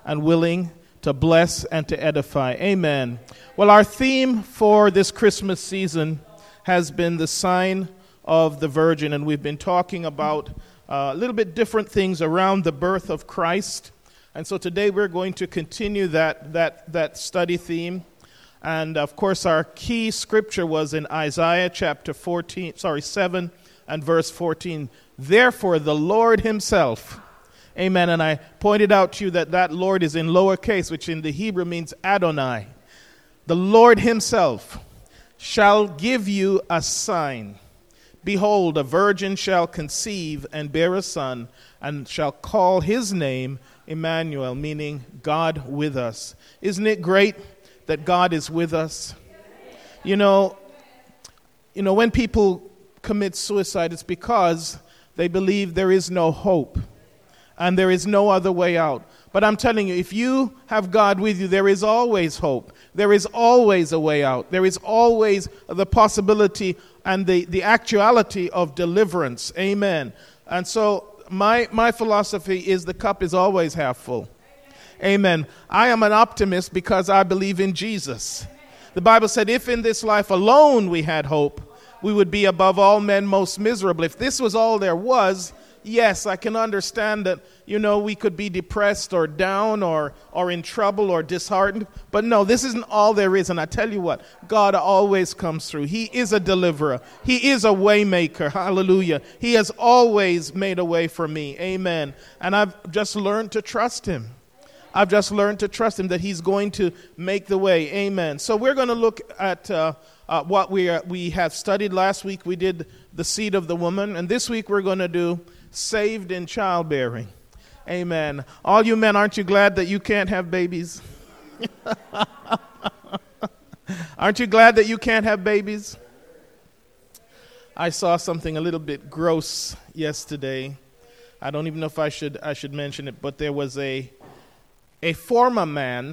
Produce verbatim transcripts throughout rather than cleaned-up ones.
and willing to bless and to edify. Amen. Well, our theme for this Christmas season has been the sign of the Virgin, and we've been talking about uh, a little bit different things around the birth of Christ. And so today we're going to continue that that that study theme. And of course, our key scripture was in Isaiah chapter fourteen, sorry, seven and verse fourteen. Therefore, the Lord himself, amen. And I pointed out to you that that Lord is in lowercase, which in the Hebrew means Adonai. The Lord himself shall give you a sign. Behold, a virgin shall conceive and bear a son, and shall call his name Emmanuel, meaning God with us. Isn't it great that God is with us? You know, you know, when people commit suicide, it's because they believe there is no hope and there is no other way out. But I'm telling you, if you have God with you, there is always hope. There is always a way out. There is always the possibility and the, the actuality of deliverance. Amen. And so my my philosophy is the cup is always half full. Amen. I am an optimist because I believe in Jesus. The Bible said, if in this life alone we had hope, we would be above all men most miserable. If this was all there was, yes, I can understand that, you know, we could be depressed or down or, or in trouble or disheartened. But no, this isn't all there is. And I tell you what, God always comes through. He is a deliverer. He is a way maker. Hallelujah. He has always made a way for me. Amen. And I've just learned to trust him. I've just learned to trust him that he's going to make the way. Amen. So we're going to look at uh, uh, what we are, we have studied last week. We did the seed of the woman. And this week we're going to do saved in childbearing. Amen. All you men, aren't you glad that you can't have babies? Aren't you glad that you can't have babies? I saw something a little bit gross yesterday. I don't even know if I should I should mention it, but there was a a former man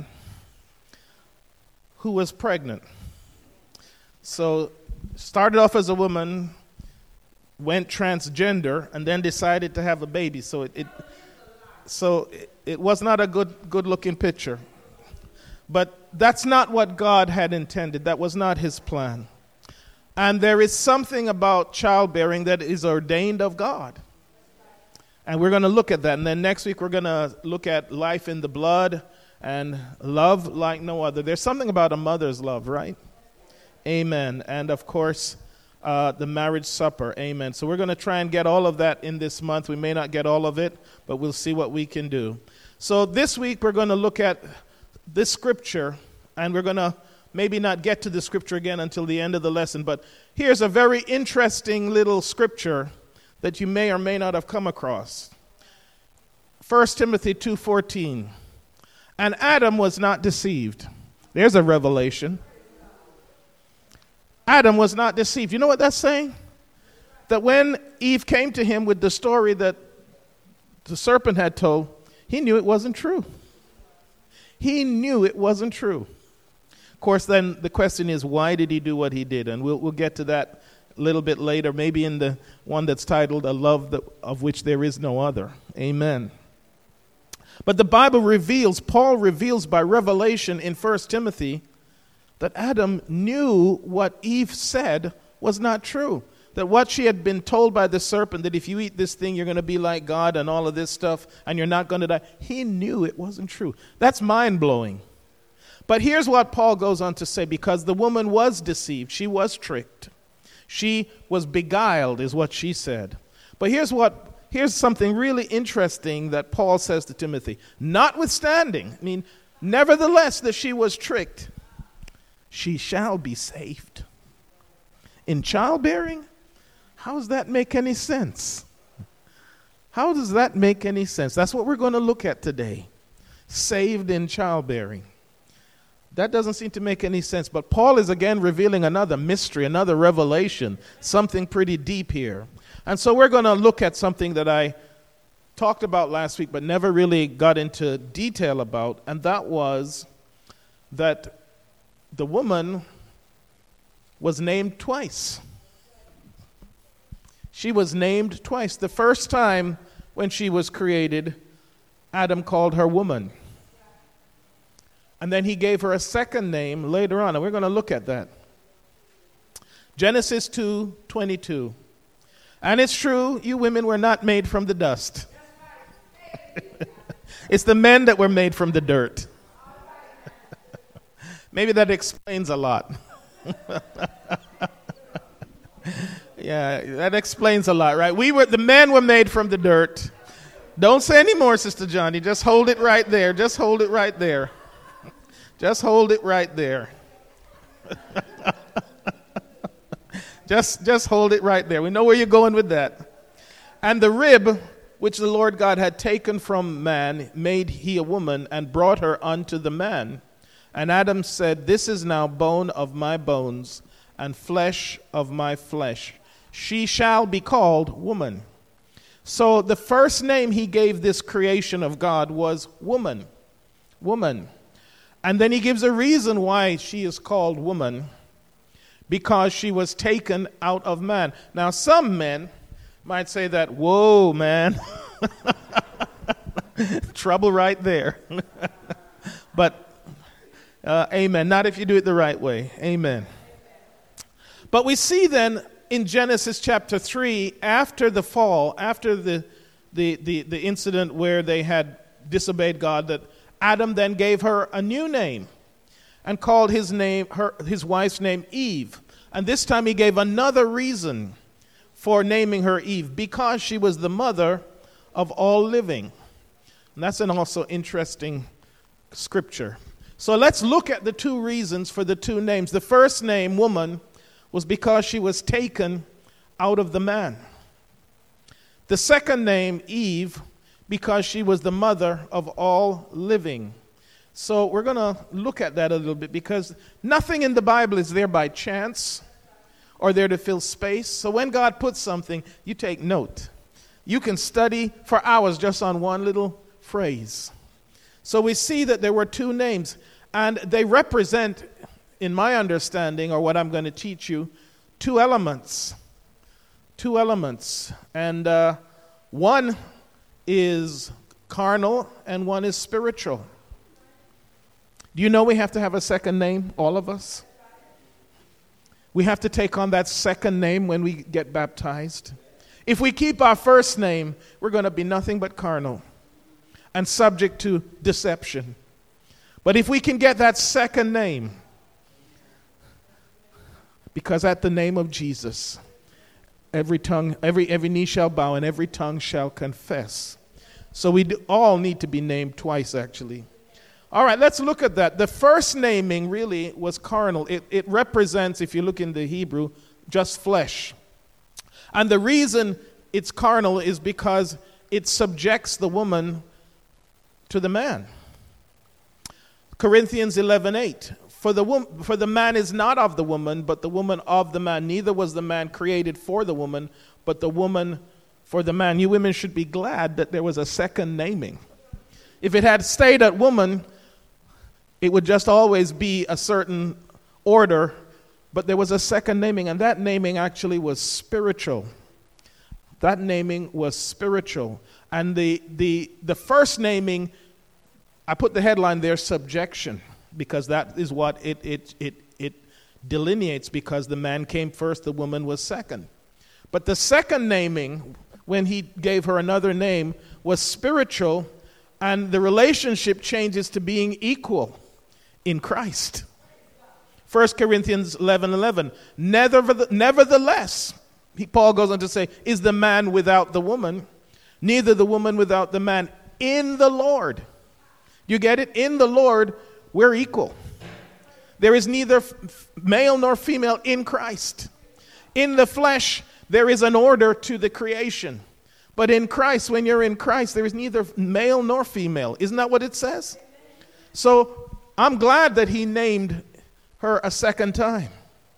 who was pregnant. So started off as a woman, went transgender, and then decided to have a baby. So it, it so it, it was not a good good looking picture. But that's not what God had intended. That was not his plan. And there is something about childbearing that is ordained of God. And we're going to look at that. And then next week we're going to look at life in the blood and love like no other. There's something about a mother's love, right? Amen. And of course, uh, the marriage supper. Amen. So we're going to try and get all of that in this month. We may not get all of it, but we'll see what we can do. So this week we're going to look at this scripture, and we're going to maybe not get to the scripture again until the end of the lesson. But here's a very interesting little scripture that you may or may not have come across. First Timothy two fourteen. And Adam was not deceived. There's a revelation. Adam was not deceived. You know what that's saying? That when Eve came to him with the story that the serpent had told, he knew it wasn't true. He knew it wasn't true. Of course, then the question is, why did he do what he did? And we'll we'll get to that a little bit later, maybe in the one that's titled A Love that, of Which There Is No Other. Amen. But the Bible reveals, Paul reveals by revelation in First Timothy that Adam knew what Eve said was not true. That what she had been told by the serpent, that if you eat this thing, you're going to be like God and all of this stuff, and you're not going to die. He knew it wasn't true. That's mind-blowing. But here's what Paul goes on to say, because the woman was deceived. She was tricked. She was beguiled, is what she said. But here's what here's something really interesting that Paul says to Timothy. Notwithstanding, I mean, nevertheless that she was tricked, she shall be saved. In childbearing? How does that make any sense? How does that make any sense? That's what we're going to look at today. Saved in childbearing. That doesn't seem to make any sense. But Paul is again revealing another mystery, another revelation, something pretty deep here. And so we're going to look at something that I talked about last week but never really got into detail about, and that was that the woman was named twice. She was named twice. The first time when she was created, Adam called her woman. And then he gave her a second name later on, and we're going to look at that. Genesis two twenty-two. And it's true, you women were not made from the dust. It's the men that were made from the dirt. Maybe that explains a lot. Yeah, that explains a lot, right? We were the men were made from the dirt. Don't say any more, Sister Johnny. Just hold it right there. Just hold it right there. Just hold it right there. just just hold it right there. We know where you're going with that. And the rib which the Lord God had taken from man made he a woman and brought her unto the man. And Adam said, this is now bone of my bones and flesh of my flesh. She shall be called woman. So the first name he gave this creation of God was woman. Woman. And then he gives a reason why she is called woman. Because she was taken out of man. Now some men might say that, whoa, man. Trouble right there. But, uh, amen. Not if you do it the right way. Amen. But we see then in Genesis chapter three, after the fall, after the, the, the, the incident where they had disobeyed God, that Adam then gave her a new name and called his name, her, his wife's name Eve. And this time he gave another reason for naming her Eve, because she was the mother of all living. And that's an also interesting scripture. So let's look at the two reasons for the two names. The first name, woman, was because she was taken out of the man. The second name, Eve, because she was the mother of all living. So we're going to look at that a little bit, because nothing in the Bible is there by chance or there to fill space. So when God puts something, you take note. You can study for hours just on one little phrase. So we see that there were two names, and they represent, in my understanding, or what I'm going to teach you, two elements. Two elements. And uh, one is carnal and one is spiritual. Do you know we have to have a second name, all of us? We have to take on that second name when we get baptized. If we keep our first name, we're going to be nothing but carnal and subject to deception. But if we can get that second name, because at the name of Jesus, every tongue, every every knee shall bow and every tongue shall confess. So we do, all need to be named twice, actually. All right, let's look at that. The first naming really was carnal. It, it represents, if you look in the Hebrew, just flesh. And the reason it's carnal is because it subjects the woman to the man. Corinthians eleven eight. For the wom- for the man is not of the woman, but the woman of the man. Neither was the man created for the woman, but the woman for the man. You women should be glad that there was a second naming. If it had stayed at woman, it would just always be a certain order, but there was a second naming, and that naming actually was spiritual. That naming was spiritual. And the the the first naming, I put the headline there, subjection, because that is what it it it it delineates, because the man came first, the woman was second. But the second naming, when he gave her another name, was spiritual, and the relationship changes to being equal in Christ. First Corinthians eleven eleven. Nevertheless, Paul goes on to say, is the man without the woman, neither the woman without the man, in the Lord. You get it? In the Lord, we're equal. There is neither f- male nor female in Christ. In the flesh, there is an order to the creation. But in Christ, when you're in Christ, there is neither male nor female. Isn't that what it says? So I'm glad that he named her a second time.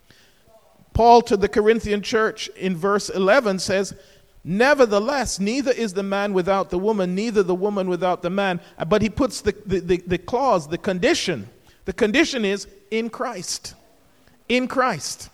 Paul to the Corinthian church in verse eleven says, nevertheless, neither is the man without the woman, neither the woman without the man. But he puts the, the, the, the clause, the condition. The condition is in Christ. In Christ.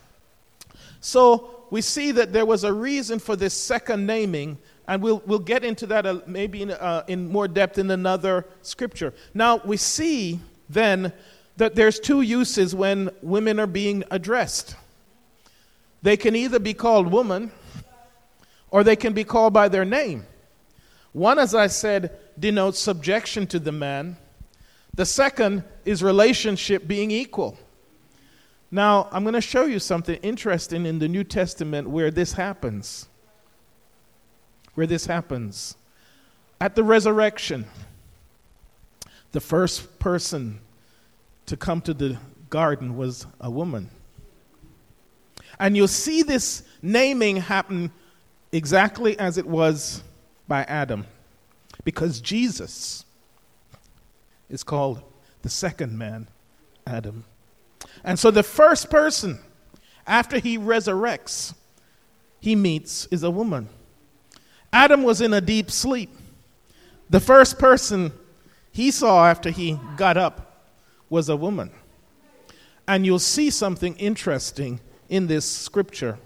So we see that there was a reason for this second naming, and we'll we'll get into that uh, maybe in, uh, in more depth in another scripture. Now we see then that there's two uses when women are being addressed. They can either be called woman or they can be called by their name. One, as I said, denotes subjection to the man. The second is relationship being equal. Now, I'm going to show you something interesting in the New Testament where this happens. Where this happens. At the resurrection, the first person to come to the garden was a woman. And you'll see this naming happen exactly as it was by Adam, because Jesus is called the second man, Adam. And so the first person, after he resurrects, he meets is a woman. Adam was in a deep sleep. The first person he saw after he got up was a woman. And you'll see something interesting in this scripture.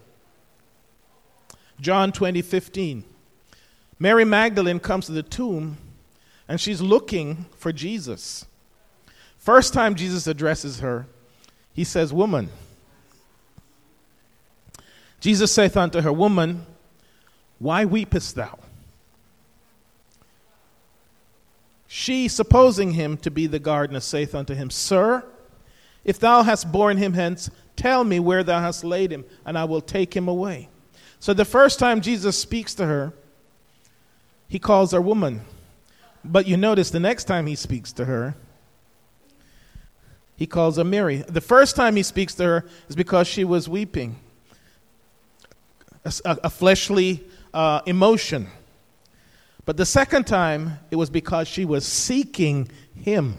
John twenty fifteen. Mary Magdalene comes to the tomb and she's looking for Jesus. First time Jesus addresses her, he says, "Woman." Jesus saith unto her, "Woman, why weepest thou?" She, supposing him to be the gardener, saith unto him, "Sir, if thou hast borne him hence, tell me where thou hast laid him, and I will take him away." So the first time Jesus speaks to her, he calls her woman. But you notice the next time he speaks to her, he calls her Mary. The first time he speaks to her is because she was weeping, a, a fleshly uh, emotion. But the second time, it was because she was seeking him.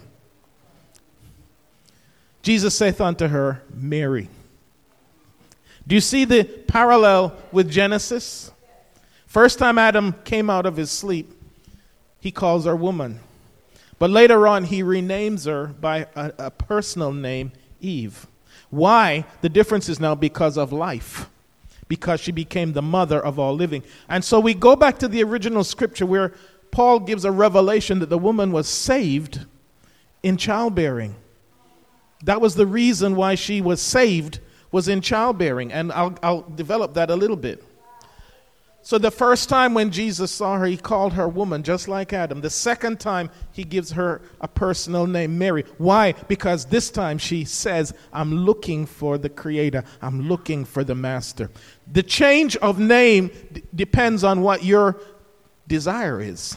Jesus saith unto her, "Mary." Do you see the parallel with Genesis? First time Adam came out of his sleep, he calls her woman. But later on, he renames her by a, a personal name, Eve. Why? The difference is now because of life, because she became the mother of all living. And so we go back to the original scripture where Paul gives a revelation that the woman was saved in childbearing. That was the reason why she was saved, was in childbearing. And I'll, I'll develop that a little bit. So the first time when Jesus saw her, he called her woman, just like Adam. The second time, he gives her a personal name, Mary. Why? Because this time she says, "I'm looking for the Creator. I'm looking for the Master." The change of name d- depends on what your desire is.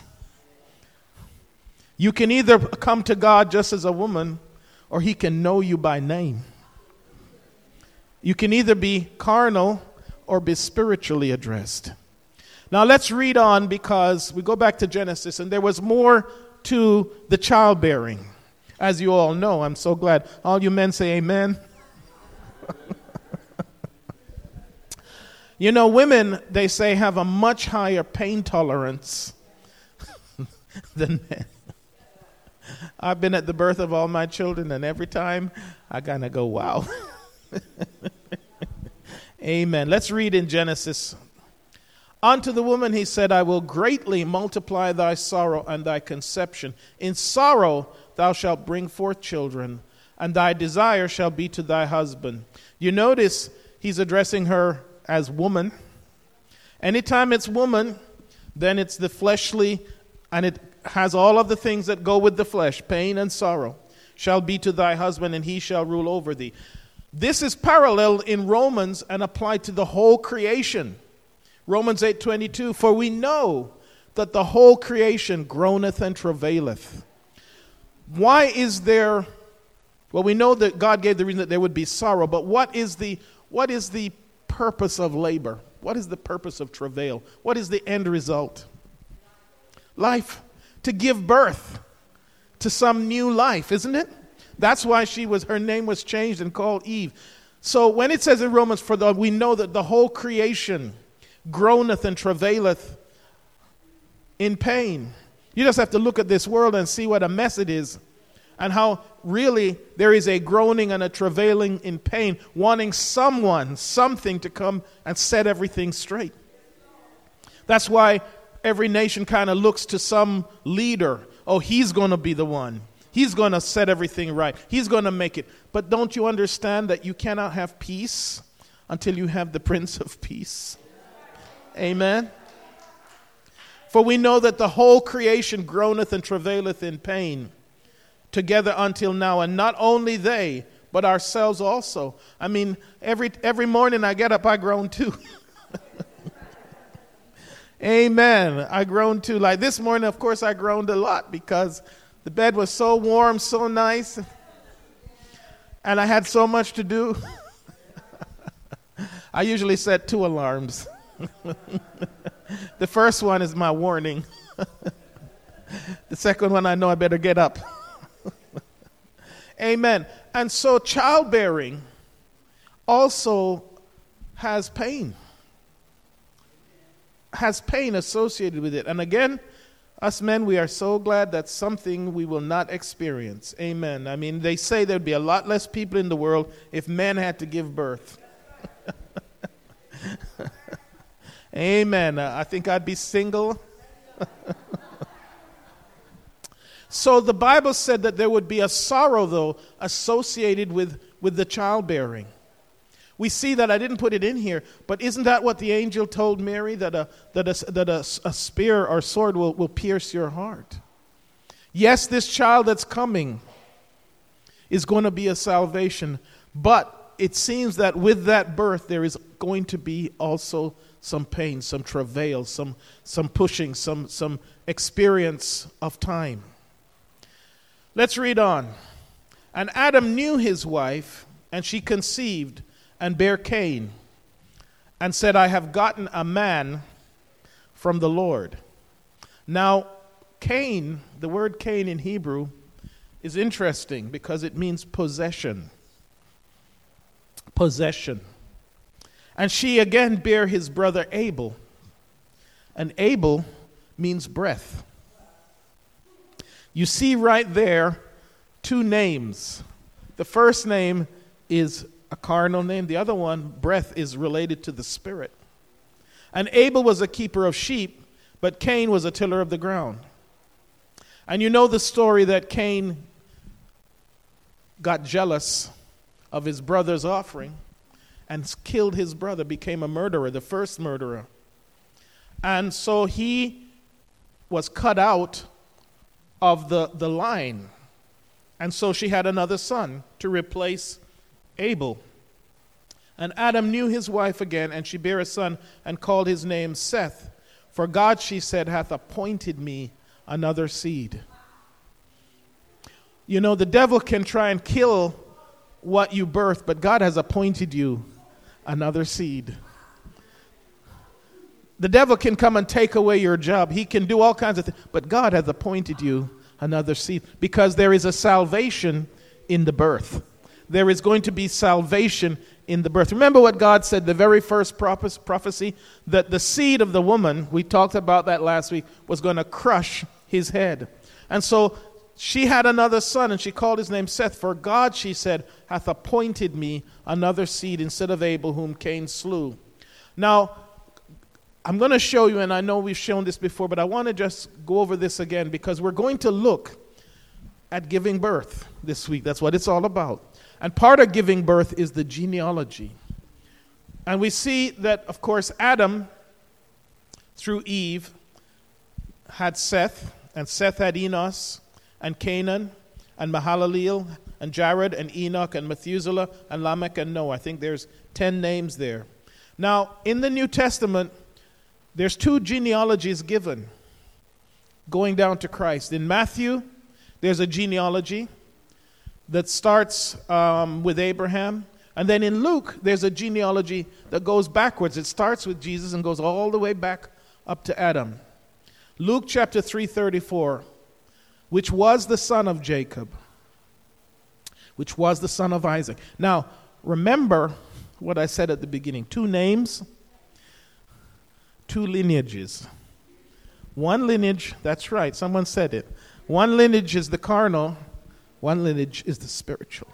You can either come to God just as a woman, or he can know you by name. You can either be carnal or be spiritually addressed. Now let's read on, because we go back to Genesis, and there was more to the childbearing. As you all know, I'm so glad. All you men say amen. You know, women, they say, have a much higher pain tolerance than men. I've been at the birth of all my children, and every time I kind of go, wow. Amen. Let's read in Genesis. Unto the woman he said, "I will greatly multiply thy sorrow and thy conception. In sorrow thou shalt bring forth children, and thy desire shall be to thy husband." You notice he's addressing her as woman. Anytime it's woman, then it's the fleshly, and it has all of the things that go with the flesh, pain and sorrow. "Shall be to thy husband, and he shall rule over thee." This is parallel in Romans and applied to the whole creation. Romans eight twenty-two, "For we know that the whole creation groaneth and travaileth." Why is there, well, we know that God gave the reason that there would be sorrow, but what is the what is the purpose of labor? What is the purpose of travail? What is the end result? Life. To give birth to some new life, isn't it? That's why she was, her name was changed and called Eve. So when it says in Romans, "For the, we know that the whole creation groaneth and travaileth in pain." You just have to look at this world and see what a mess it is, and how really there is a groaning and a travailing in pain, wanting someone, something to come and set everything straight. That's why every nation kind of looks to some leader. Oh, he's going to be the one. He's going to set everything right. He's going to make it. But don't you understand that you cannot have peace until you have the Prince of Peace? Amen. For we know that the whole creation groaneth and travaileth in pain together until now, and not only they, but ourselves also. I mean, every every morning I get up, I groan too. Amen. I groan too. Like this morning, of course, I groaned a lot because the bed was so warm, so nice, and I had so much to do. I usually set two alarms. The first one is my warning. The second one, I know I better get up. Amen. And so childbearing also has pain. Has pain associated with it. And again, us men, we are so glad that's something we will not experience. Amen. I mean, they say there'd be a lot less people in the world if men had to give birth. Amen. Uh, I think I'd be single. So the Bible said that there would be a sorrow, though, associated with, with the childbearing. We see that, I didn't put it in here, but isn't that what the angel told Mary, that a that a, that a, a spear or sword will, will pierce your heart? Yes, this child that's coming is going to be a salvation, but it seems that with that birth there is going to be also some pain, some travail, some some pushing, some some experience of time. Let's read on. And Adam knew his wife, and she conceived and bare Cain, and said, I have gotten a man from the Lord. Now, Cain, the word Cain in Hebrew, is interesting because it means possession. Possession. And she again bare his brother Abel. And Abel means breath. You see right there two names. The first name is a carnal name. The other one, breath, is related to the spirit. And Abel was a keeper of sheep, but Cain was a tiller of the ground. And you know the story that Cain got jealous of his brother's offering and killed his brother, became a murderer, the first murderer. And so he was cut out of the, the line. And so she had another son to replace Abel. And Adam knew his wife again, and she bare a son and called his name Seth. For God, she said, hath appointed me another seed. You know, the devil can try and kill what you birth, but God has appointed you another seed. The devil can come and take away your job. He can do all kinds of things, but God has appointed you another seed because there is a salvation in the birth. There is going to be salvation in the birth. Remember what God said, the very first prophecy, that the seed of the woman, we talked about that last week, was going to crush his head. And so she had another son, and she called his name Seth. For God, she said, hath appointed me another seed instead of Abel, whom Cain slew. Now, I'm going to show you, and I know we've shown this before, but I want to just go over this again because we're going to look at giving birth this week. That's what it's all about. And part of giving birth is the genealogy. And we see that, of course, Adam, through Eve, had Seth, and Seth had Enos, and Canaan, and Mahalaleel, and Jared, and Enoch, and Methuselah, and Lamech, and Noah. I think there's ten names there. Now, in the New Testament, there's two genealogies given going down to Christ. In Matthew, there's a genealogy that starts um, with Abraham. And then in Luke, there's a genealogy that goes backwards. It starts with Jesus and goes all the way back up to Adam. Luke chapter three thirty-four, which was the son of Jacob, which was the son of Isaac. Now, remember what I said at the beginning. Two names, two lineages. One lineage, that's right, someone said it. One lineage is the carnal, one lineage is the spiritual.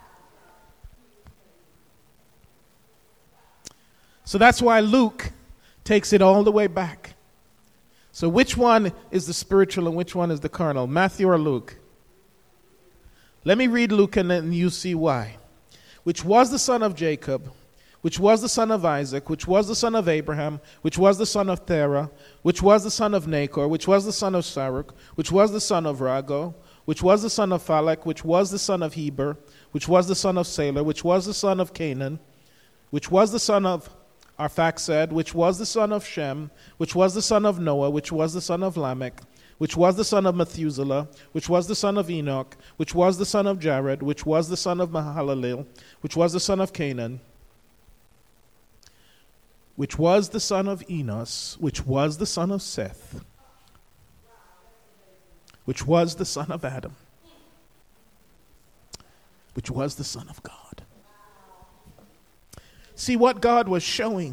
So that's why Luke takes it all the way back. So which one is the spiritual and which one is the carnal? Matthew or Luke? Let me read Luke and then you see why. Which was the son of Jacob, which was the son of Isaac, which was the son of Abraham, which was the son of Terah, which was the son of Nachor, which was the son of Saruk, which was the son of Rago, which was the son of Phalek, which was the son of Heber, which was the son of Salah, which was the son of Canaan, which was the son of Arphaxad, which was the son of Shem, which was the son of Noah, which was the son of Lamech, which was the son of Methuselah, which was the son of Enoch, which was the son of Jared, which was the son of Mahalalel, which was the son of Canaan, which was the son of Enos, which was the son of Seth, which was the son of Adam, which was the son of God. See what God was showing,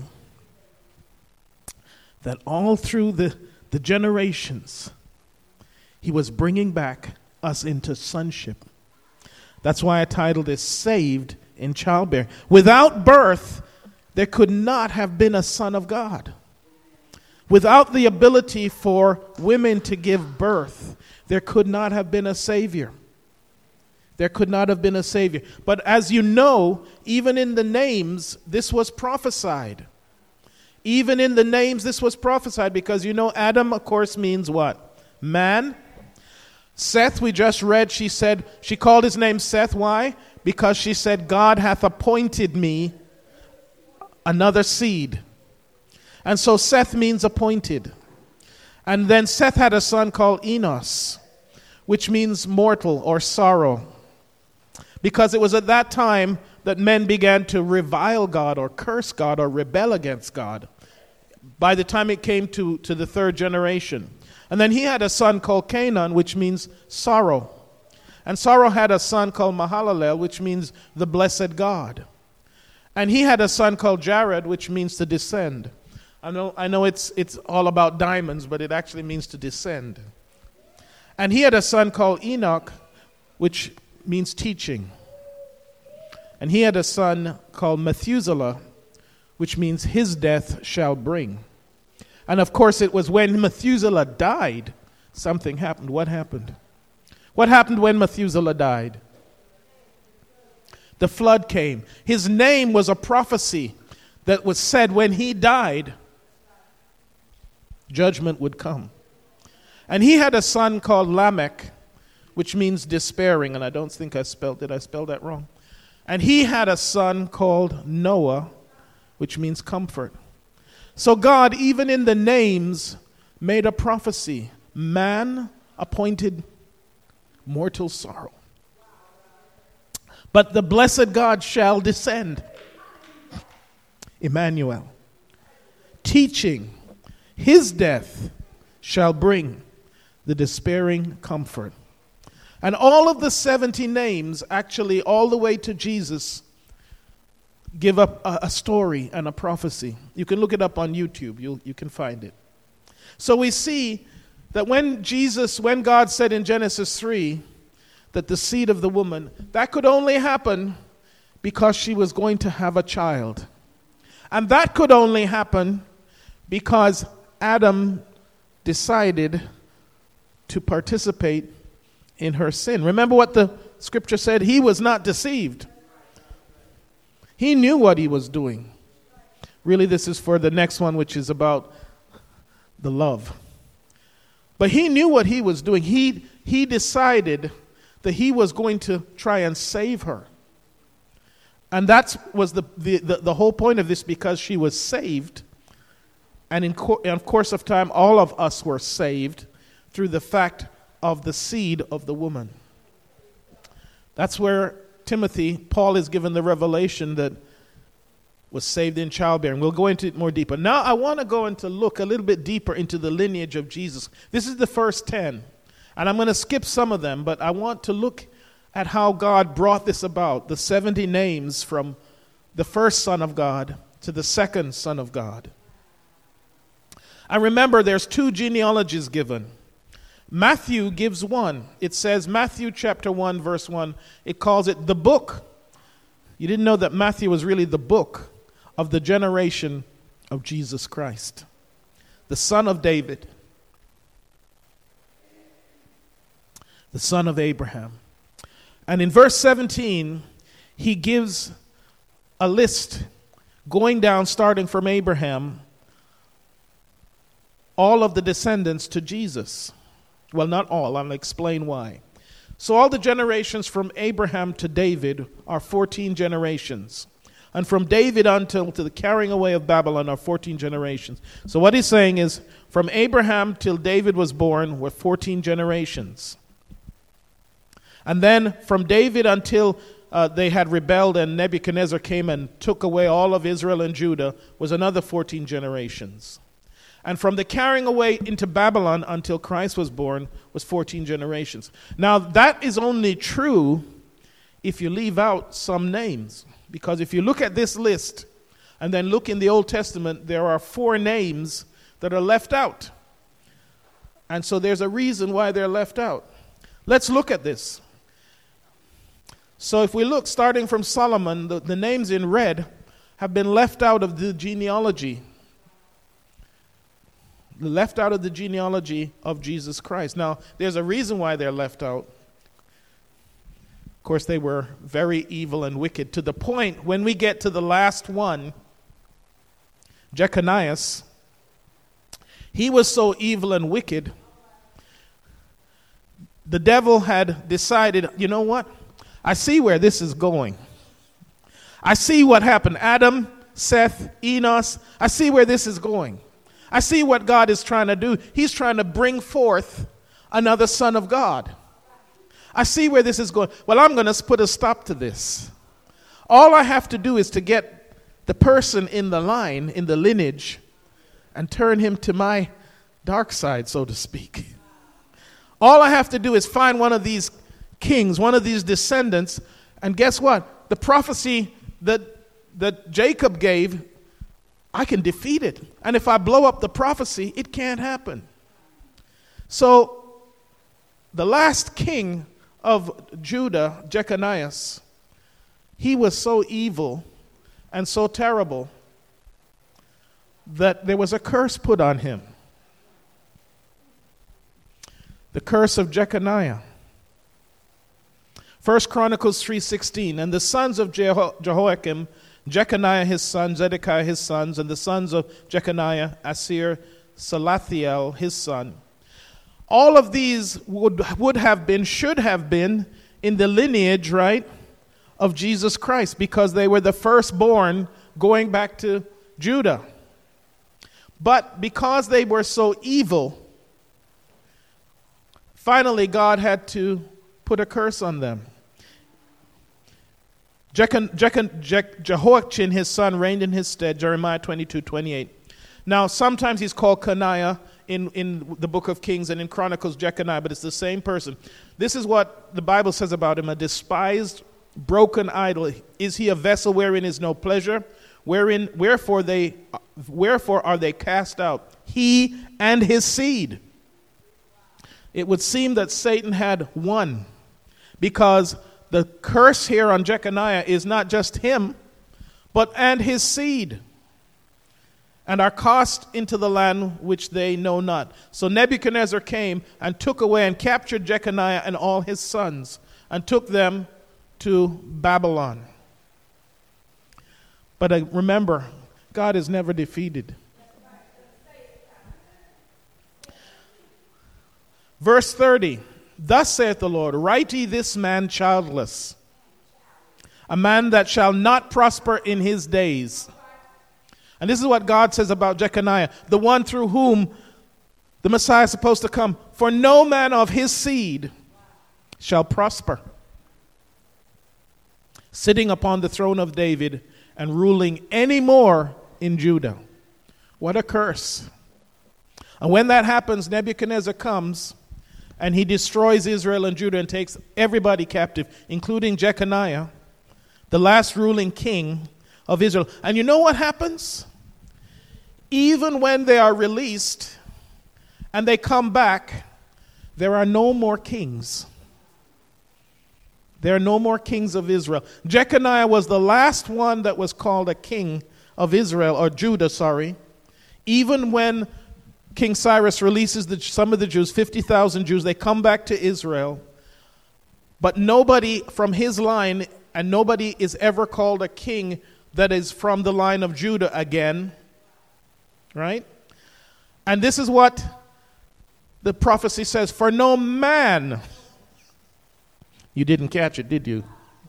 that all through the, the generations, he was bringing back us into sonship. That's why I titled it Saved in Childbearing. Without birth, there could not have been a son of God. Without the ability for women to give birth, there could not have been a Savior. There could not have been a Savior. But as you know, even in the names, this was prophesied. Even in the names, this was prophesied because you know Adam, of course, means what? Man. Seth, we just read, she said, she called his name Seth. Why? Because she said, God hath appointed me another seed. And so Seth means appointed. And then Seth had a son called Enos, which means mortal or sorrow. Because it was at that time that men began to revile God or curse God or rebel against God. By the time it came to, to the third generation. And then he had a son called Canaan, which means sorrow. And sorrow had a son called Mahalalel, which means the blessed God. And he had a son called Jared, which means to descend. I know, I know it's, it's all about diamonds, but it actually means to descend. And he had a son called Enoch, which means teaching. And he had a son called Methuselah, which means his death shall bring. And of course, it was when Methuselah died, something happened. What happened? What happened when Methuselah died? The flood came. His name was a prophecy that was said when he died, judgment would come. And he had a son called Lamech, which means despairing. And I don't think I spelled, did I spell that wrong? And he had a son called Noah, which means comfort. So God, even in the names, made a prophecy. Man appointed mortal sorrow. But the blessed God shall descend. Emmanuel. Teaching. His death shall bring the despairing comfort. And all of the seventy names, actually all the way to Jesus, give up a, a story and a prophecy. You can look it up on YouTube. You'll, you can find it. So we see that when Jesus, when God said in Genesis three that the seed of the woman, that could only happen because she was going to have a child. And that could only happen because Adam decided to participate in her sin. Remember what the scripture said? He was not deceived. He knew what he was doing. Really, this is for the next one, which is about the love. But he knew what he was doing. He, he decided that he was going to try and save her. And that was the, the, the, the whole point of this, because she was saved. And in, co- in course of time, all of us were saved through the fact of the seed of the woman. That's where Timothy, Paul is given the revelation that was saved in childbearing. We'll go into it more deeper. Now I want to go into look a little bit deeper into the lineage of Jesus. This is the first ten. And I'm going to skip some of them, but I want to look at how God brought this about. The seventy names from the first Son of God to the second Son of God. I remember there's two genealogies given. Matthew gives one. It says, Matthew chapter one, verse one, it calls it the book. You didn't know that Matthew was really the book of the generation of Jesus Christ, the son of David, the son of Abraham. And in verse seventeen, he gives a list going down, starting from Abraham, all of the descendants to Jesus. Well, not all. I'll explain why. So all the generations from Abraham to David are fourteen generations. And from David until to the carrying away of Babylon are fourteen generations. So what he's saying is, from Abraham till David was born were fourteen generations. And then from David until uh, they had rebelled and Nebuchadnezzar came and took away all of Israel and Judah was another fourteen generations. And from the carrying away into Babylon until Christ was born was fourteen generations. Now, that is only true if you leave out some names. Because if you look at this list and then look in the Old Testament, there are four names that are left out. And so there's a reason why they're left out. Let's look at this. So if we look, starting from Solomon, the, the names in red have been left out of the genealogy. Left out of the genealogy of Jesus Christ. Now, there's a reason why they're left out. Of course, they were very evil and wicked, to the point when we get to the last one, Jeconiah, he was so evil and wicked, the devil had decided, you know what? I see where this is going. I see what happened. Adam, Seth, Enos, I see where this is going. I see what God is trying to do. He's trying to bring forth another son of God. I see where this is going. Well, I'm going to put a stop to this. All I have to do is to get the person in the line, in the lineage, and turn him to my dark side, so to speak. All I have to do is find one of these kings, one of these descendants, and guess what? The prophecy that, that Jacob gave, I can defeat it. And if I blow up the prophecy, it can't happen. So, the last king of Judah, Jeconiah, he was so evil and so terrible that there was a curse put on him. The curse of Jeconiah. First Chronicles three sixteen, and the sons of Jeho- Jehoiakim, Jeconiah his son, Zedekiah his sons, and the sons of Jeconiah, Asir, Salathiel his son. All of these would, would have been, should have been in the lineage, right, of Jesus Christ, because they were the firstborn going back to Judah. But because they were so evil, finally God had to put a curse on them. Jecon, Jecon, Je, Jehoiachin, his son, reigned in his stead, Jeremiah twenty-two twenty-eight. Now, sometimes he's called Coniah in, in the book of Kings, and in Chronicles, Jeconiah, but it's the same person. This is what the Bible says about him: a despised, broken idol. Is he a vessel wherein is no pleasure? Wherein, wherefore they, wherefore are they cast out? He and his seed. It would seem that Satan had won, because the curse here on Jeconiah is not just him, but and his seed, and are cast into the land which they know not. So Nebuchadnezzar came and took away and captured Jeconiah and all his sons, and took them to Babylon. But uh, remember, God is never defeated. Verse thirty, thus saith the Lord, write ye this man childless, a man that shall not prosper in his days. And this is what God says about Jeconiah, the one through whom the Messiah is supposed to come. For no man of his seed shall prosper, sitting upon the throne of David and ruling any more in Judah. What a curse. And when that happens, Nebuchadnezzar comes and he destroys Israel and Judah and takes everybody captive, including Jeconiah, the last ruling king of Israel. And you know what happens? Even when they are released and they come back, there are no more kings. There are no more kings of Israel. Jeconiah was the last one that was called a king of Israel, or Judah, sorry. Even when King Cyrus releases the, some of the Jews, fifty thousand Jews, they come back to Israel. But nobody from his line, and nobody is ever called a king that is from the line of Judah again. Right? And this is what the prophecy says, for no man, you didn't catch it, did you?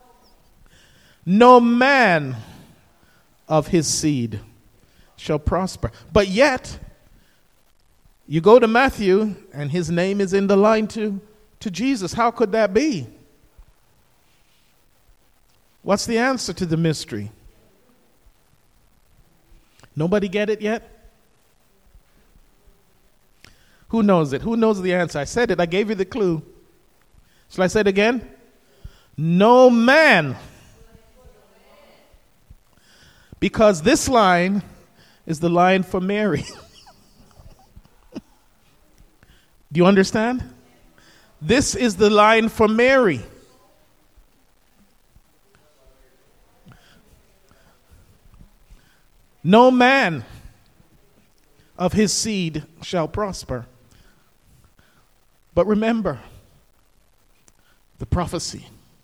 No man of his seed shall prosper. But yet, you go to Matthew, and his name is in the line to, to Jesus. How could that be? What's the answer to the mystery? Nobody get it yet? Who knows it? Who knows the answer? I said it. I gave you the clue. Shall I say it again? No man. Because this line is the line for Mary. Do you understand? This is the line for Mary. No man of his seed shall prosper. But remember the prophecy.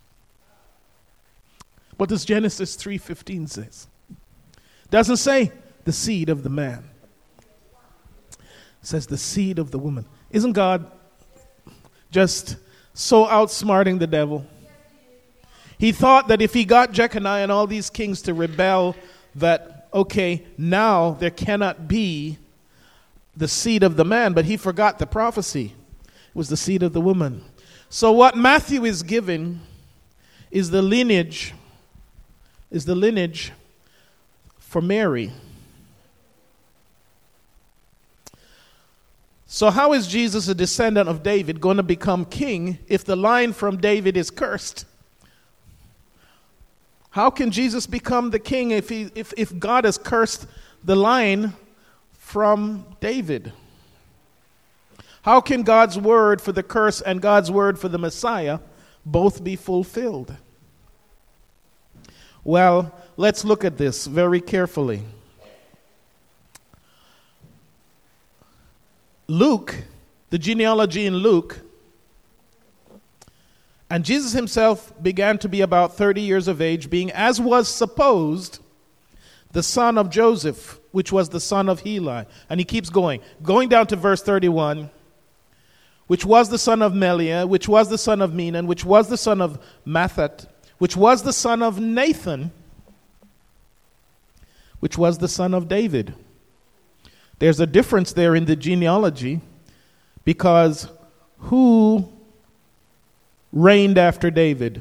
What does Genesis three fifteen say? Doesn't say the seed of the man. It says the seed of the woman. Isn't God just so outsmarting the devil? He thought that if he got Jeconiah and all these kings to rebel, that, okay, now there cannot be the seed of the man, but he forgot the prophecy. It was the seed of the woman. So what Matthew is giving is the lineage, is the lineage for Mary. So how is Jesus, a descendant of David, going to become king if the line from David is cursed? How can Jesus become the king if he if, if God has cursed the line from David? How can God's word for the curse and God's word for the Messiah both be fulfilled? Well, let's look at this very carefully. Luke, the genealogy in Luke, and Jesus himself began to be about thirty years of age, being, as was supposed, the son of Joseph, which was the son of Heli. And he keeps going. Going down to verse thirty-one, which was the son of Meliah, which was the son of Menan, which was the son of Mathat, which was the son of Nathan, which was the son of David. There's a difference there in the genealogy, because who reigned after David?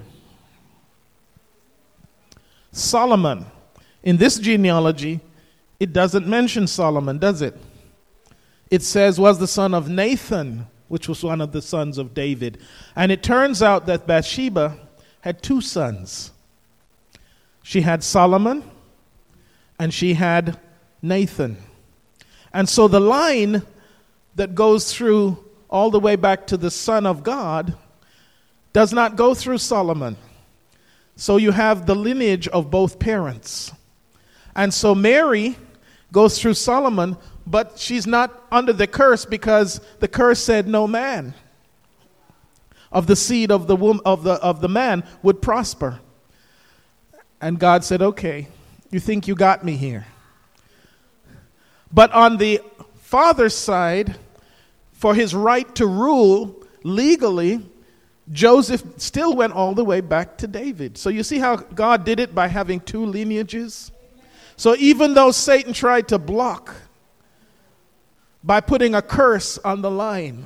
Solomon. In this genealogy, it doesn't mention Solomon, does it? It says was the son of Nathan, which was one of the sons of David. And it turns out that Bathsheba had two sons. She had Solomon and she had Nathan. And so the line that goes through all the way back to the Son of God does not go through Solomon. So you have the lineage of both parents. And so Mary goes through Solomon, but she's not under the curse because the curse said no man of the seed of the womb of the of the man would prosper. And God said, okay, you think you got me here. But on the father's side, for his right to rule legally, Joseph still went all the way back to David. So you see how God did it by having two lineages? So even though Satan tried to block by putting a curse on the line,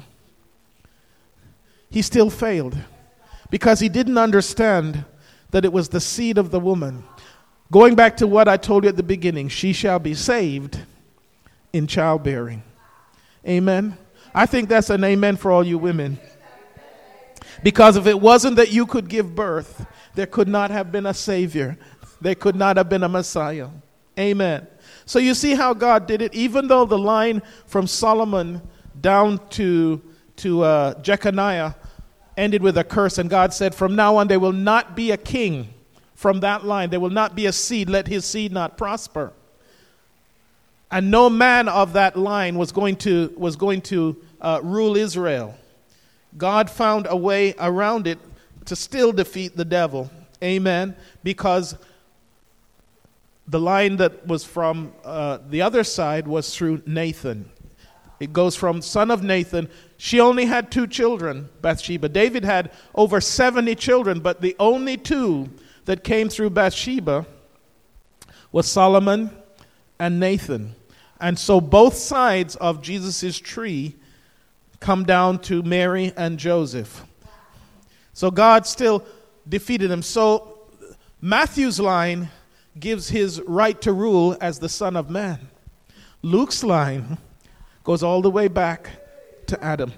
he still failed because he didn't understand that it was the seed of the woman. Going back to what I told you at the beginning, she shall be saved in childbearing. Amen. I think that's an amen for all you women. Because if it wasn't that you could give birth, there could not have been a Savior. There could not have been a Messiah. Amen. So you see how God did it. Even though the line from Solomon down to, to uh, Jeconiah ended with a curse, and God said, from now on there will not be a king from that line. There will not be a seed. Let his seed not prosper. And no man of that line was going to, was going to uh, rule Israel. God found a way around it to still defeat the devil. Amen. Because the line that was from uh, the other side was through Nathan. It goes from son of Nathan. She only had two children, Bathsheba. David had over seventy children, but the only two that came through Bathsheba was Solomon and Nathan. And so both sides of Jesus' tree come down to Mary and Joseph. So God still defeated them. So Matthew's line gives his right to rule as the Son of Man. Luke's line goes all the way back to Adam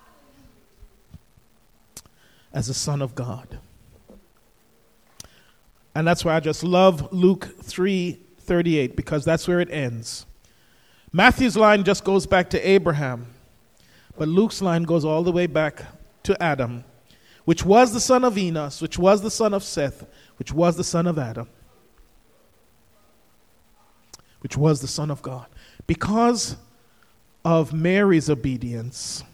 as the Son of God. And that's why I just love Luke three thirty-eight, because that's where it ends. Matthew's line just goes back to Abraham, but Luke's line goes all the way back to Adam, which was the son of Enos, which was the son of Seth, which was the son of Adam, which was the Son of God. Because of Mary's obedience,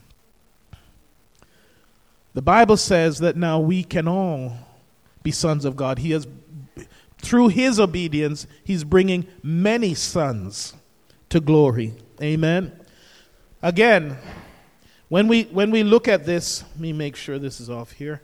the Bible says that now we can all be sons of God. He has, through his obedience, he's bringing many sons to glory. Amen. Again, when we when we look at this, let me make sure this is off here.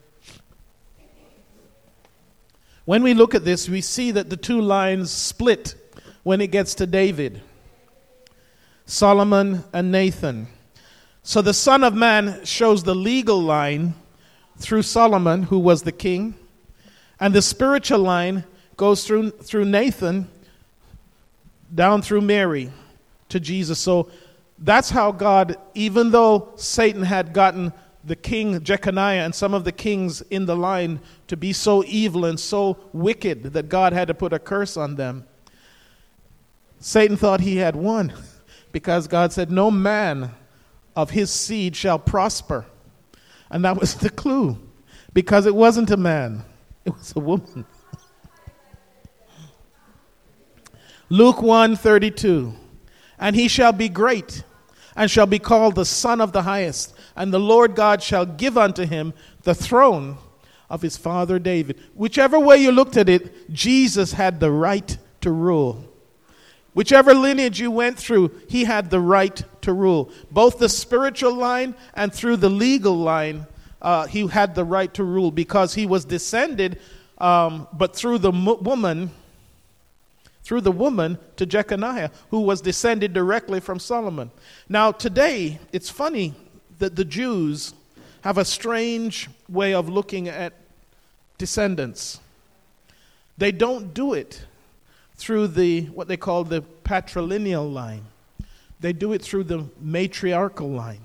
When we look at this, we see that the two lines split when it gets to David, Solomon and Nathan. So the Son of Man shows the legal line through Solomon, who was the king, and the spiritual line goes through through Nathan down through Mary to Jesus. So that's how God, even though Satan had gotten the king Jeconiah and some of the kings in the line to be so evil and so wicked that God had to put a curse on them, Satan thought he had won, because God said, no man of his seed shall prosper. And that was the clue, because it wasn't a man, it was a woman. Luke one thirty-two, and he shall be great, and shall be called the Son of the Highest, and the Lord God shall give unto him the throne of his father David. Whichever way you looked at it, Jesus had the right to rule. Whichever lineage you went through, he had the right to rule. Both the spiritual line and through the legal line, uh, he had the right to rule, because he was descended, um, but through the mo- woman, through the woman to Jeconiah, who was descended directly from Solomon. Now today, it's funny that the Jews have a strange way of looking at descendants. They don't do it through the what they call the patrilineal line. They do it through the matriarchal line.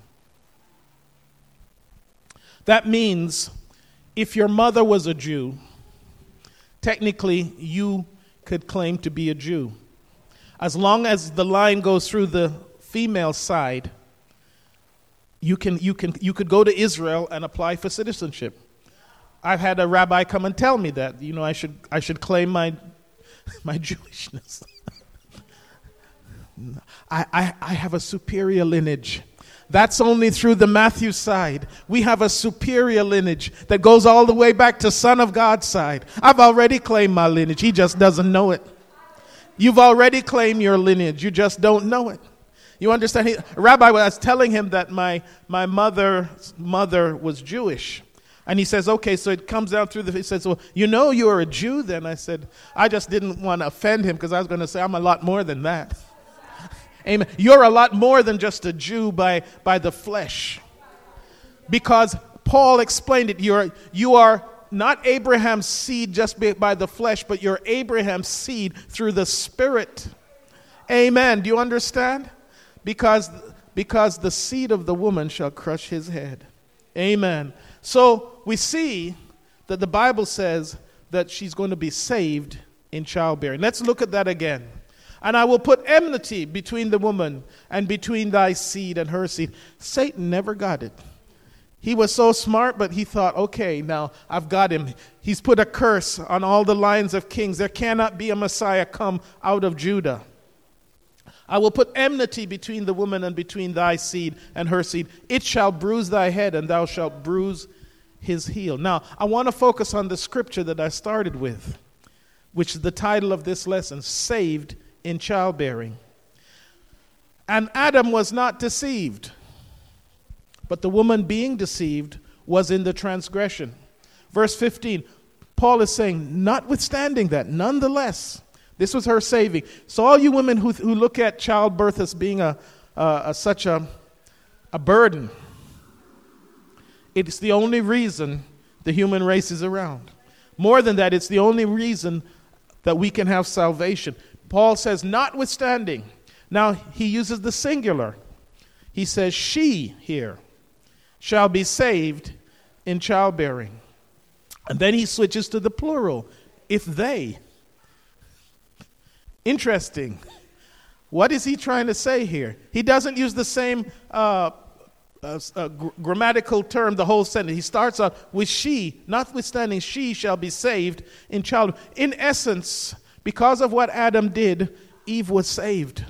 That means if your mother was a Jew, technically you could claim to be a Jew. As long as the line goes through the female side, you can you can you could go to Israel and apply for citizenship. I've had a rabbi come and tell me that, you know, I should I should claim my my Jewishness. I, I, I have a superior lineage. That's only through the Matthew side. We have a superior lineage that goes all the way back to Son of God's side. I've already claimed my lineage. He just doesn't know it. You've already claimed your lineage. You just don't know it. You understand? He, Rabbi was telling him that my, my mother's mother was Jewish. And he says, okay, so it comes down through the, he says, well, you know you're a Jew then? I said, I just didn't want to offend him, because I was going to say, I'm a lot more than that. Amen. You're a lot more than just a Jew by, by the flesh. Because Paul explained it, you're, you are not Abraham's seed just by the flesh, but you're Abraham's seed through the Spirit. Amen. Do you understand? Because, because the seed of the woman shall crush his head. Amen. So we see that the Bible says that she's going to be saved in childbearing. Let's look at that again. And I will put enmity between the woman and between thy seed and her seed. Satan never got it. He was so smart, but he thought, okay, now I've got him. He's put a curse on all the lines of kings. There cannot be a Messiah come out of Judah. I will put enmity between the woman and between thy seed and her seed. It shall bruise thy head, and thou shalt bruise his heel. Now, I want to focus on the scripture that I started with, which is the title of this lesson, Saved in Childbearing. And Adam was not deceived, but the woman being deceived was in the transgression. Verse fifteen, Paul is saying, notwithstanding that, nonetheless, this was her saving. So all you women who, who look at childbirth as being a, a, a such a, a burden, it's the only reason the human race is around. More than that, it's the only reason that we can have salvation. Paul says, notwithstanding. Now, he uses the singular. He says, she here shall be saved in childbearing. And then he switches to the plural, if they. Interesting. What is he trying to say here? He doesn't use the same uh, uh, uh, gr- grammatical term the whole sentence. He starts out with she, notwithstanding she shall be saved in child. In essence, because of what Adam did, Eve was saved.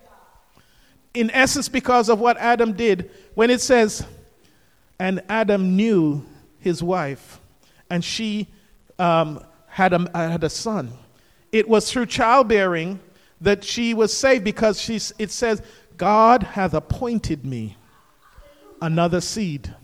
In essence, because of what Adam did, when it says, and Adam knew his wife, and she um, had, a, had a son. It was through childbearing that she was saved, because she, it says, God hath appointed me another seed.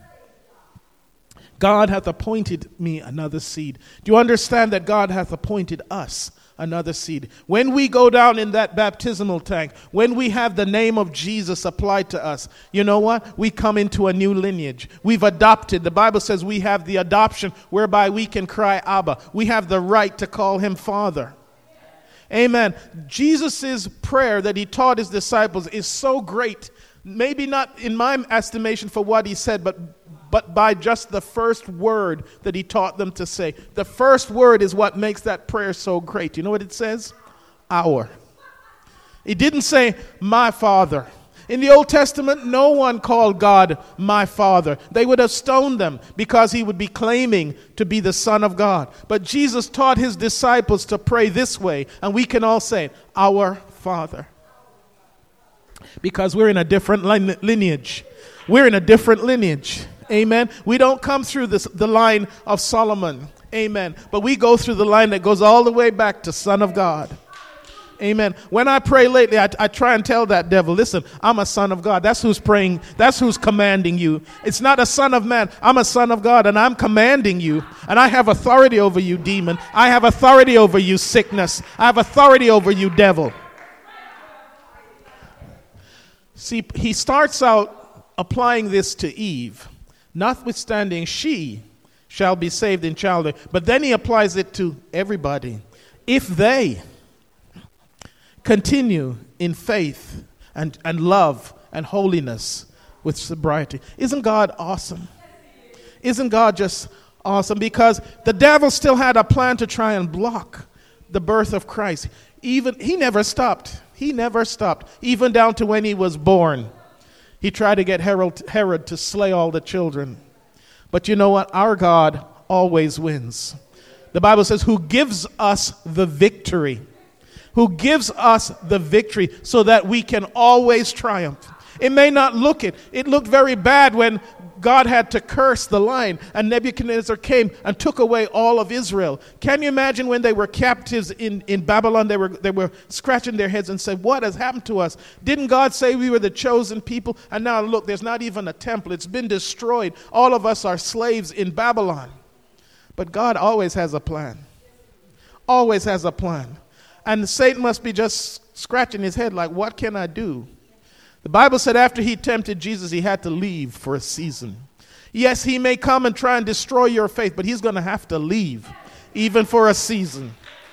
God hath appointed me another seed. Do you understand that God hath appointed us another seed? When we go down in that baptismal tank, when we have the name of Jesus applied to us, you know what? We come into a new lineage. We've adopted. The Bible says we have the adoption whereby we can cry Abba. We have the right to call him Father. Amen. Jesus' prayer that he taught his disciples is so great. Maybe not in my estimation for what he said, but but by just the first word that he taught them to say. The first word is what makes that prayer so great. You know what it says? Our. It didn't say, my Father. In the Old Testament, no one called God my Father. They would have stoned them because he would be claiming to be the Son of God. But Jesus taught his disciples to pray this way, and we can all say, our Father. Because we're in a different lineage. We're in a different lineage. Amen. We don't come through this, the line of Solomon. Amen. But we go through the line that goes all the way back to Son of God. Amen. When I pray lately, I, I try and tell that devil, listen, I'm a son of God. That's who's praying. That's who's commanding you. It's not a son of man. I'm a son of God, and I'm commanding you. And I have authority over you, demon. I have authority over you, sickness. I have authority over you, devil. See, he starts out applying this to Eve. Notwithstanding, she shall be saved in childbearing. But then he applies it to everybody. If they continue in faith and, and love and holiness with sobriety. Isn't God awesome? Isn't God just awesome? Because the devil still had a plan to try and block the birth of Christ. Even he never stopped. He never stopped. Even down to when he was born. He tried to get Herod, Herod to slay all the children. But you know what? Our God always wins. The Bible says, who gives us the victory. Who gives us the victory so that we can always triumph. It may not look it. It looked very bad when God had to curse the lion and Nebuchadnezzar came and took away all of Israel. Can you imagine when they were captives in, in Babylon, they were, they were scratching their heads and said, what has happened to us? Didn't God say we were the chosen people? And now look, there's not even a temple. It's been destroyed. All of us are slaves in Babylon. But God always has a plan. Always has a plan. And Satan must be just scratching his head like, what can I do? The Bible said after he tempted Jesus, he had to leave for a season. Yes, he may come and try and destroy your faith, but he's going to have to leave, even for a season.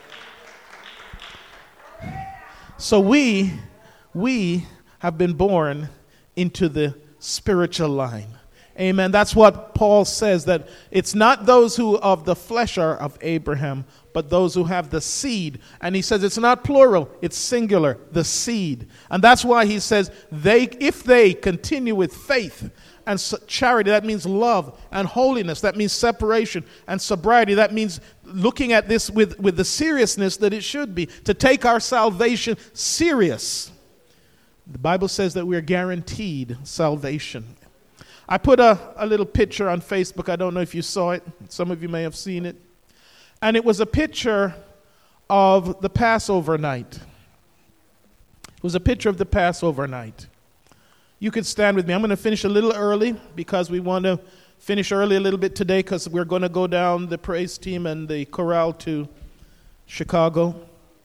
So we, we have been born into the spiritual line. Amen. That's what Paul says, that it's not those who of the flesh are of Abraham, but those who have the seed. And he says it's not plural, it's singular, the seed. And that's why he says, they, if they continue with faith and charity, that means love, and holiness, that means separation, and sobriety, that means looking at this with, with the seriousness that it should be, to take our salvation serious. The Bible says that we're guaranteed salvation. I put a, a little picture on Facebook. I don't know if you saw it. Some of you may have seen it. And it was a picture of the Passover night. It was a picture of the Passover night. You could stand with me. I'm going to finish a little early because we want to finish early a little bit today because we're going to go down the praise team and the chorale to Chicago.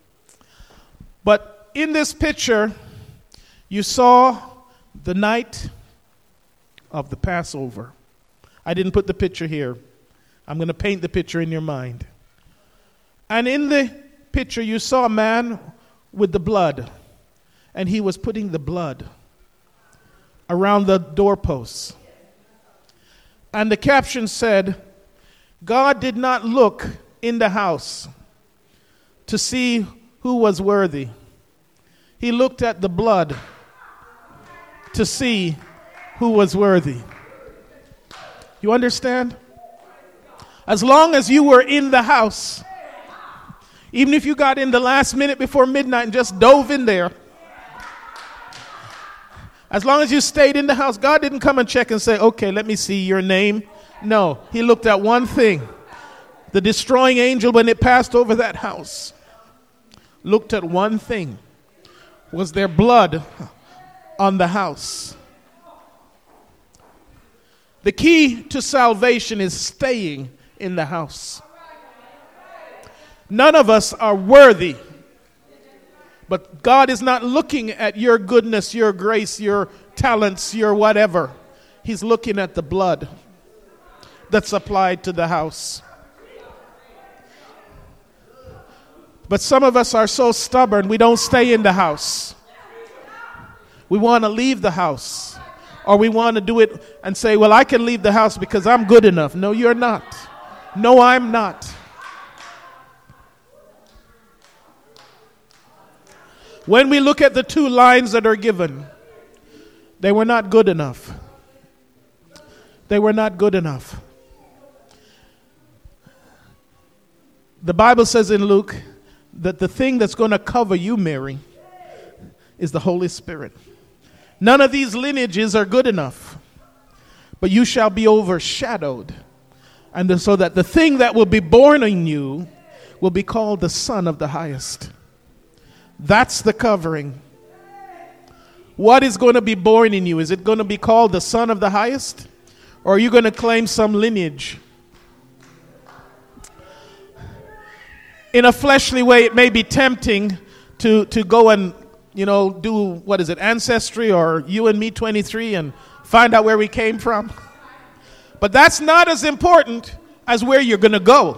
But in this picture, you saw the night of the Passover. I didn't put the picture here. I'm going to paint the picture in your mind. And in the picture, you saw a man with the blood, and he was putting the blood around the doorposts. And the caption said, God did not look in the house to see who was worthy. He looked at the blood to see who was worthy. You understand? As long as you were in the house, even if you got in the last minute before midnight and just dove in there, as long as you stayed in the house, God didn't come and check and say, okay, let me see your name. No, he looked at one thing. The destroying angel, when it passed over that house, looked at one thing. Was there blood on the house? The key to salvation is staying in the house. None of us are worthy. But God is not looking at your goodness, your grace, your talents, your whatever. He's looking at the blood that's applied to the house. But some of us are so stubborn, we don't stay in the house. We want to leave the house. Or we want to do it and say, well, I can leave the house because I'm good enough. No, you're not. No, I'm not. When we look at the two lines that are given, they were not good enough. They were not good enough. The Bible says in Luke that the thing that's going to cover you, Mary, is the Holy Spirit. None of these lineages are good enough, but you shall be overshadowed. And so that the thing that will be born in you will be called the Son of the Highest. That's the covering. What is going to be born in you? Is it going to be called the Son of the Highest? Or are you going to claim some lineage? In a fleshly way, it may be tempting to, to go and, you know, do, what is it, Ancestry or You and Me twenty-three and find out where we came from. But that's not as important as where you're going to go.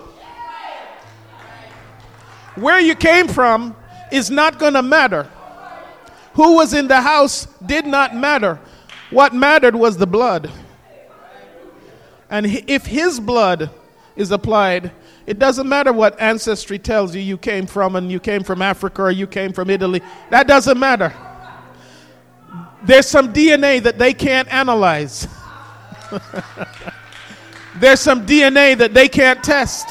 Where you came from is not going to matter. Who was in the house did not matter. What mattered was the blood. And if his blood is applied, it doesn't matter what Ancestry tells you you came from, and you came from Africa or you came from Italy. That doesn't matter. There's some D N A that they can't analyze. There's some D N A that they can't test.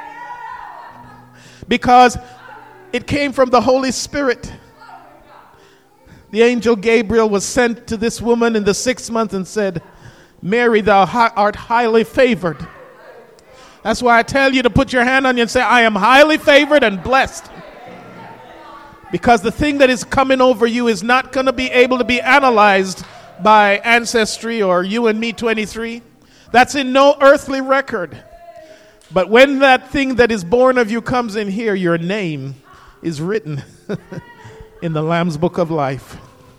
Because it came from the Holy Spirit. The angel Gabriel was sent to this woman in the sixth month and said, Mary, thou art highly favored. That's why I tell you to put your hand on you and say, I am highly favored and blessed. Because the thing that is coming over you is not going to be able to be analyzed by Ancestry or You and Me twenty-three. That's in no earthly record. But when that thing that is born of you comes in here, your name is written in the Lamb's Book of Life.